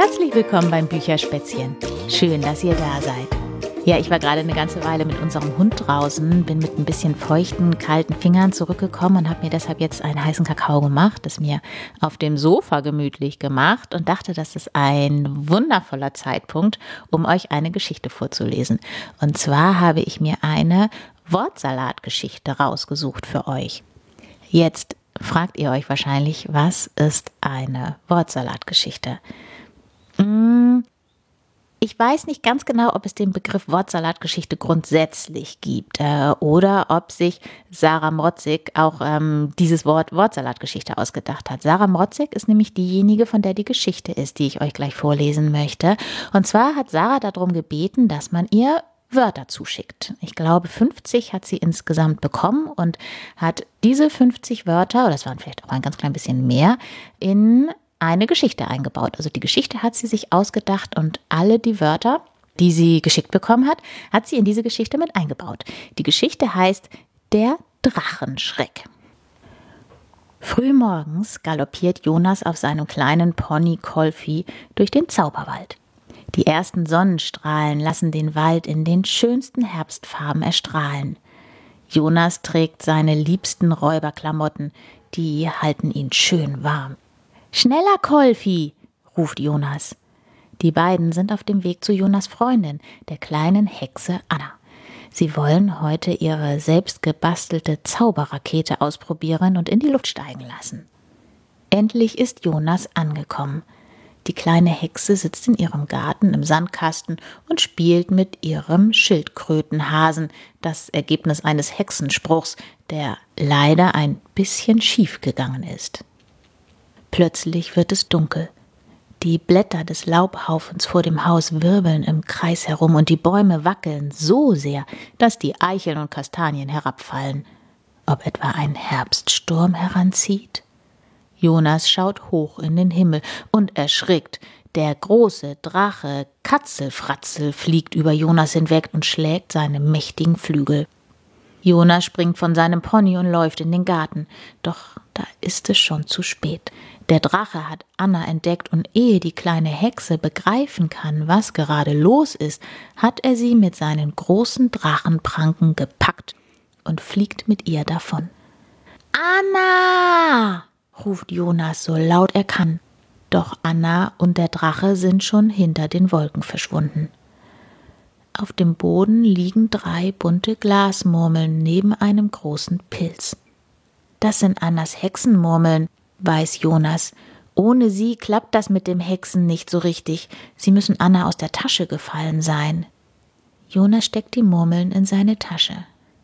Herzlich willkommen beim Bücherspätzchen. Schön, dass ihr da seid. Ja, ich war gerade eine ganze Weile mit unserem Hund draußen, bin mit ein bisschen feuchten, kalten Fingern zurückgekommen und habe mir deshalb jetzt einen heißen Kakao gemacht, das mir auf dem Sofa gemütlich gemacht und dachte, das ist ein wundervoller Zeitpunkt, um euch eine Geschichte vorzulesen. Und zwar habe ich mir eine Wortsalatgeschichte rausgesucht für euch. Jetzt fragt ihr euch wahrscheinlich, was ist eine Wortsalatgeschichte? Ich weiß nicht ganz genau, ob es den Begriff Wortsalatgeschichte grundsätzlich gibt oder ob sich Sarah Mrotzig auch dieses Wort Wortsalatgeschichte ausgedacht hat. Sarah Mrotzig ist nämlich diejenige, von der die Geschichte ist, die ich euch gleich vorlesen möchte. Und zwar hat Sarah darum gebeten, dass man ihr Wörter zuschickt. Ich glaube, 50 hat sie insgesamt bekommen und hat diese 50 Wörter, oder es waren vielleicht auch ein ganz klein bisschen mehr, in eine Geschichte eingebaut. Also die Geschichte hat sie sich ausgedacht und alle die Wörter, die sie geschickt bekommen hat, hat sie in diese Geschichte mit eingebaut. Die Geschichte heißt Der Drachenschreck. Frühmorgens galoppiert Jonas auf seinem kleinen Pony Kolfi durch den Zauberwald. Die ersten Sonnenstrahlen lassen den Wald in den schönsten Herbstfarben erstrahlen. Jonas trägt seine liebsten Räuberklamotten, die halten ihn schön warm. »Schneller, Kolfi«, ruft Jonas. Die beiden sind auf dem Weg zu Jonas' Freundin, der kleinen Hexe Anna. Sie wollen heute ihre selbst gebastelte Zauberrakete ausprobieren und in die Luft steigen lassen. Endlich ist Jonas angekommen. Die kleine Hexe sitzt in ihrem Garten im Sandkasten und spielt mit ihrem Schildkrötenhasen, das Ergebnis eines Hexenspruchs, der leider ein bisschen schief gegangen ist. Plötzlich wird es dunkel. Die Blätter des Laubhaufens vor dem Haus wirbeln im Kreis herum und die Bäume wackeln so sehr, dass die Eicheln und Kastanien herabfallen. Ob etwa ein Herbststurm heranzieht? Jonas schaut hoch in den Himmel und erschrickt. Der große Drache Katzelfratzel fliegt über Jonas hinweg und schlägt seine mächtigen Flügel. Jonas springt von seinem Pony und läuft in den Garten. Doch da ist es schon zu spät. Der Drache hat Anna entdeckt und ehe die kleine Hexe begreifen kann, was gerade los ist, hat er sie mit seinen großen Drachenpranken gepackt und fliegt mit ihr davon. »Anna!« ruft Jonas so laut er kann. Doch Anna und der Drache sind schon hinter den Wolken verschwunden. Auf dem Boden liegen 3 bunte Glasmurmeln neben einem großen Pilz. Das sind Annas Hexenmurmeln, weiß Jonas. Ohne sie klappt das mit dem Hexen nicht so richtig. Sie müssen Anna aus der Tasche gefallen sein. Jonas steckt die Murmeln in seine Tasche.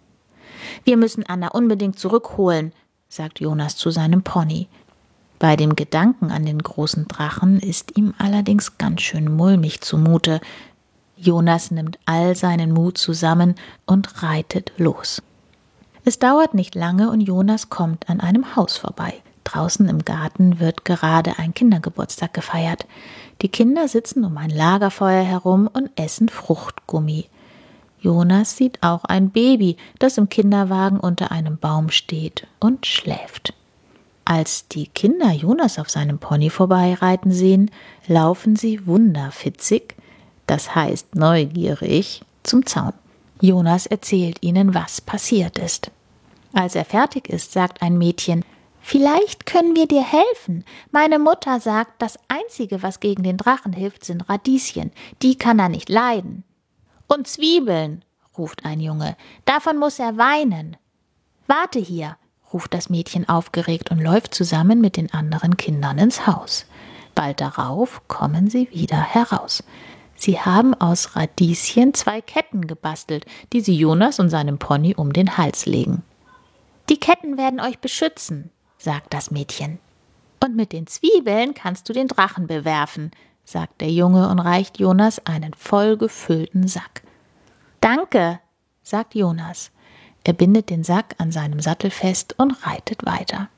»Wir müssen Anna unbedingt zurückholen«, sagt Jonas zu seinem Pony. Bei dem Gedanken an den großen Drachen ist ihm allerdings ganz schön mulmig zumute. Jonas nimmt all seinen Mut zusammen und reitet los. Es dauert nicht lange und Jonas kommt an einem Haus vorbei. Draußen im Garten wird gerade ein Kindergeburtstag gefeiert. Die Kinder sitzen um ein Lagerfeuer herum und essen Fruchtgummi. Jonas sieht auch ein Baby, das im Kinderwagen unter einem Baum steht und schläft. Als die Kinder Jonas auf seinem Pony vorbeireiten sehen, laufen sie wunderfitzig, das heißt neugierig, zum Zaun. Jonas erzählt ihnen, was passiert ist. Als er fertig ist, sagt ein Mädchen: »Vielleicht können wir dir helfen. Meine Mutter sagt, das Einzige, was gegen den Drachen hilft, sind Radieschen. Die kann er nicht leiden.« »Und Zwiebeln«, ruft ein Junge, »davon muss er weinen.« »Warte hier«, ruft das Mädchen aufgeregt und läuft zusammen mit den anderen Kindern ins Haus. Bald darauf kommen sie wieder heraus. Sie haben aus Radieschen 2 Ketten gebastelt, die sie Jonas und seinem Pony um den Hals legen. »Die Ketten werden euch beschützen«, sagt das Mädchen. »Und mit den Zwiebeln kannst du den Drachen bewerfen«, sagt der Junge und reicht Jonas einen vollgefüllten Sack. »Danke«, sagt Jonas. Er bindet den Sack an seinem Sattel fest und reitet weiter.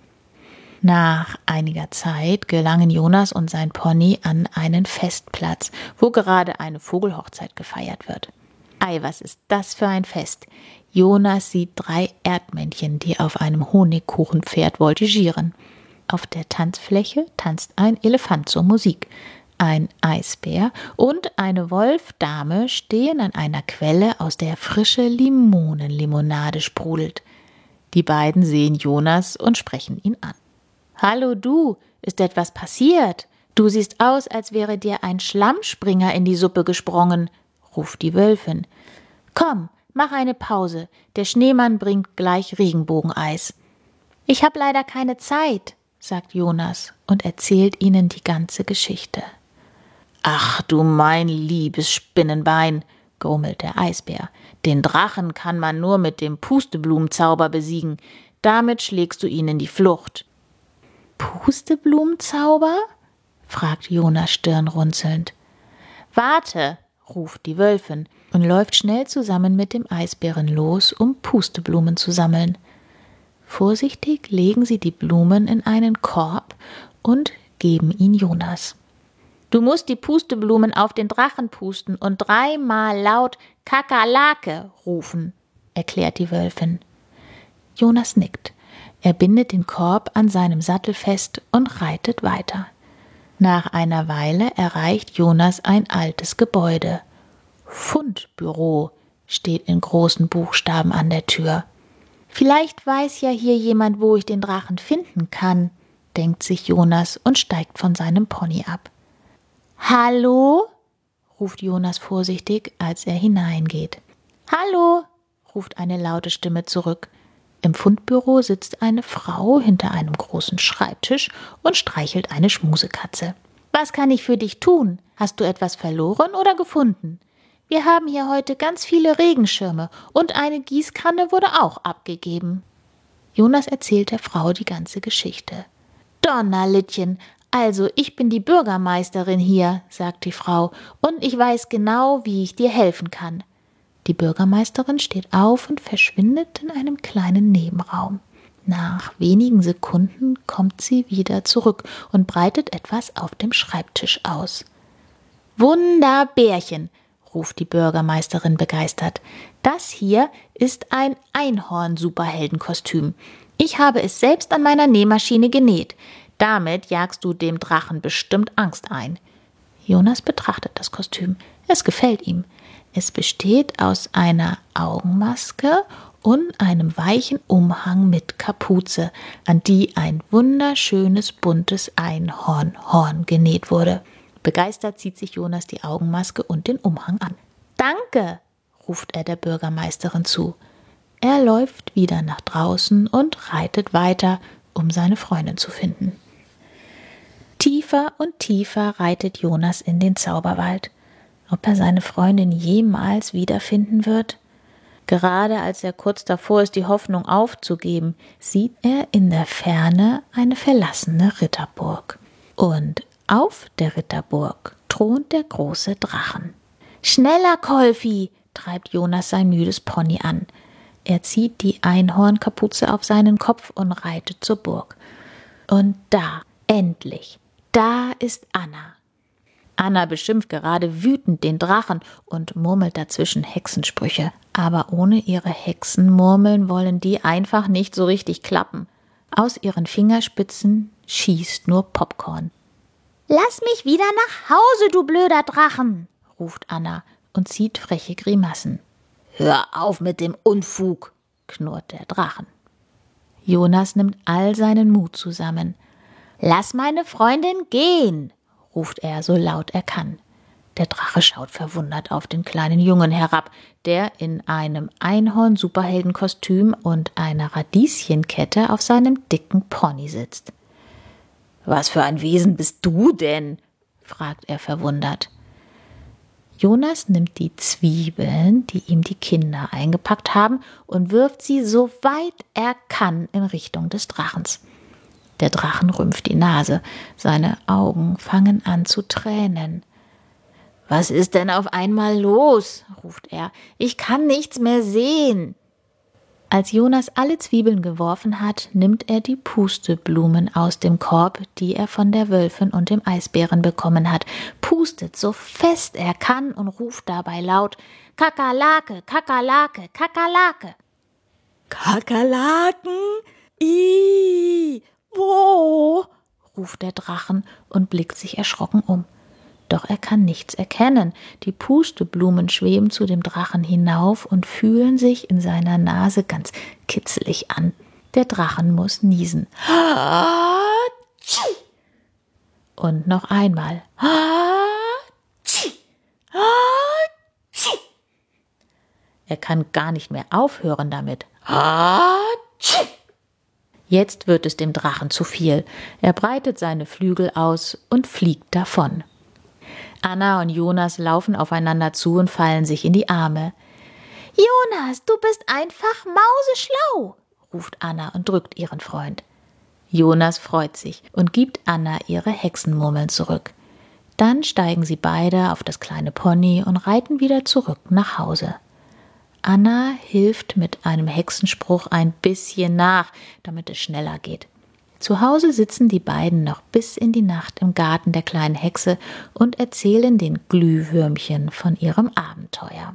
Nach einiger Zeit gelangen Jonas und sein Pony an einen Festplatz, wo gerade eine Vogelhochzeit gefeiert wird. Ei, was ist das für ein Fest? Jonas sieht 3 Erdmännchen, die auf einem Honigkuchenpferd voltigieren. Auf der Tanzfläche tanzt ein Elefant zur Musik. Ein Eisbär und eine Wolfdame stehen an einer Quelle, aus der frische Limonenlimonade sprudelt. Die beiden sehen Jonas und sprechen ihn an. »Hallo du, ist etwas passiert? Du siehst aus, als wäre dir ein Schlammspringer in die Suppe gesprungen«, ruft die Wölfin. »Komm, mach eine Pause, der Schneemann bringt gleich Regenbogeneis.« »Ich habe leider keine Zeit«, sagt Jonas und erzählt ihnen die ganze Geschichte. »Ach du mein liebes Spinnenbein«, grummelt der Eisbär, »den Drachen kann man nur mit dem Pusteblumenzauber besiegen. Damit schlägst du ihn in die Flucht.« »Pusteblumenzauber?« fragt Jonas stirnrunzelnd. »Warte«, ruft die Wölfin und läuft schnell zusammen mit dem Eisbären los, um Pusteblumen zu sammeln. Vorsichtig legen sie die Blumen in einen Korb und geben ihn Jonas. »Du musst die Pusteblumen auf den Drachen pusten und 3-mal laut »Kakerlake« rufen«, erklärt die Wölfin. Jonas nickt. Er bindet den Korb an seinem Sattel fest und reitet weiter. Nach einer Weile erreicht Jonas ein altes Gebäude. »Fundbüro« steht in großen Buchstaben an der Tür. »Vielleicht weiß ja hier jemand, wo ich den Drachen finden kann«, denkt sich Jonas und steigt von seinem Pony ab. »Hallo?«, ruft Jonas vorsichtig, als er hineingeht. »Hallo?«, ruft eine laute Stimme zurück. Im Fundbüro sitzt eine Frau hinter einem großen Schreibtisch und streichelt eine Schmusekatze. »Was kann ich für dich tun? Hast du etwas verloren oder gefunden? Wir haben hier heute ganz viele Regenschirme und eine Gießkanne wurde auch abgegeben.« Jonas erzählt der Frau die ganze Geschichte. »Donnerlittchen, also ich bin die Bürgermeisterin hier«, sagt die Frau, »und ich weiß genau, wie ich dir helfen kann.« Die Bürgermeisterin steht auf und verschwindet in einem kleinen Nebenraum. Nach wenigen Sekunden kommt sie wieder zurück und breitet etwas auf dem Schreibtisch aus. »Wunderbärchen«, ruft die Bürgermeisterin begeistert. »Das hier ist ein Einhorn-Superheldenkostüm. Ich habe es selbst an meiner Nähmaschine genäht. Damit jagst du dem Drachen bestimmt Angst ein.« Jonas betrachtet das Kostüm. Es gefällt ihm. Es besteht aus einer Augenmaske und einem weichen Umhang mit Kapuze, an die ein wunderschönes buntes Einhornhorn genäht wurde. Begeistert zieht sich Jonas die Augenmaske und den Umhang an. »Danke«, ruft er der Bürgermeisterin zu. Er läuft wieder nach draußen und reitet weiter, um seine Freundin zu finden. Tiefer und tiefer reitet Jonas in den Zauberwald. Ob er seine Freundin jemals wiederfinden wird? Gerade als er kurz davor ist, die Hoffnung aufzugeben, sieht er in der Ferne eine verlassene Ritterburg. Und auf der Ritterburg thront der große Drachen. »Schneller, Kolfi«, treibt Jonas sein müdes Pony an. Er zieht die Einhornkapuze auf seinen Kopf und reitet zur Burg. Und da, endlich, da ist Anna. Anna beschimpft gerade wütend den Drachen und murmelt dazwischen Hexensprüche. Aber ohne ihre Hexenmurmeln wollen die einfach nicht so richtig klappen. Aus ihren Fingerspitzen schießt nur Popcorn. »Lass mich wieder nach Hause, du blöder Drachen«, ruft Anna und zieht freche Grimassen. »Hör auf mit dem Unfug«, knurrt der Drachen. Jonas nimmt all seinen Mut zusammen. »Lass meine Freundin gehen«, ruft er so laut er kann. Der Drache schaut verwundert auf den kleinen Jungen herab, der in einem Einhorn-Superheldenkostüm und einer Radieschenkette auf seinem dicken Pony sitzt. »Was für ein Wesen bist du denn?«, fragt er verwundert. Jonas nimmt die Zwiebeln, die ihm die Kinder eingepackt haben, und wirft sie so weit er kann in Richtung des Drachens. Der Drachen rümpft die Nase, seine Augen fangen an zu tränen. »Was ist denn auf einmal los?«, ruft er. »Ich kann nichts mehr sehen.« Als Jonas alle Zwiebeln geworfen hat, nimmt er die Pusteblumen aus dem Korb, die er von der Wölfin und dem Eisbären bekommen hat, pustet so fest er kann und ruft dabei laut: »Kakerlake, Kakerlake, Kakerlake!« »Kakerlaken? Ih, wo?«, ruft der Drachen und blickt sich erschrocken um. Doch er kann nichts erkennen. Die Pusteblumen schweben zu dem Drachen hinauf und fühlen sich in seiner Nase ganz kitzelig an. Der Drachen muss niesen. Und noch einmal. Er kann gar nicht mehr aufhören damit. Jetzt wird es dem Drachen zu viel. Er breitet seine Flügel aus und fliegt davon. Anna und Jonas laufen aufeinander zu und fallen sich in die Arme. »Jonas, du bist einfach mauseschlau«, ruft Anna und drückt ihren Freund. Jonas freut sich und gibt Anna ihre Hexenmurmeln zurück. Dann steigen sie beide auf das kleine Pony und reiten wieder zurück nach Hause. Anna hilft mit einem Hexenspruch ein bisschen nach, damit es schneller geht. Zu Hause sitzen die beiden noch bis in die Nacht im Garten der kleinen Hexe und erzählen den Glühwürmchen von ihrem Abenteuer.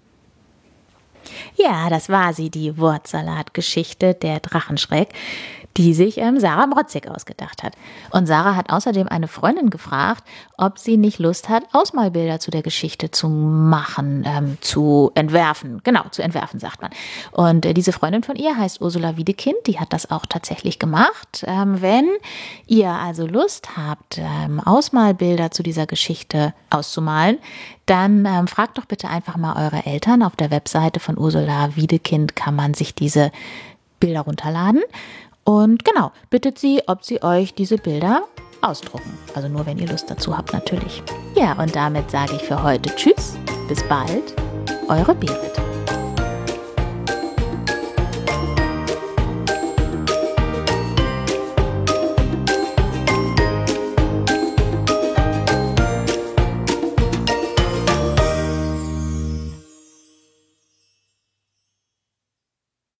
Ja, das war sie, die Wortsalat-Geschichte der Drachenschreck, die sich Sarah Mrotzek ausgedacht hat. Und Sarah hat außerdem eine Freundin gefragt, ob sie nicht Lust hat, Ausmalbilder zu der Geschichte zu machen, zu entwerfen. Genau, zu entwerfen, sagt man. Und diese Freundin von ihr heißt Ursula Wiedekind, die hat das auch tatsächlich gemacht. Wenn ihr also Lust habt, Ausmalbilder zu dieser Geschichte auszumalen, dann fragt doch bitte einfach mal eure Eltern. Auf der Webseite von Ursula Wiedekind kann man sich diese Bilder runterladen. Und genau, bittet sie, ob sie euch diese Bilder ausdrucken. Also nur, wenn ihr Lust dazu habt, natürlich. Ja, und damit sage ich für heute Tschüss, bis bald, eure Berit.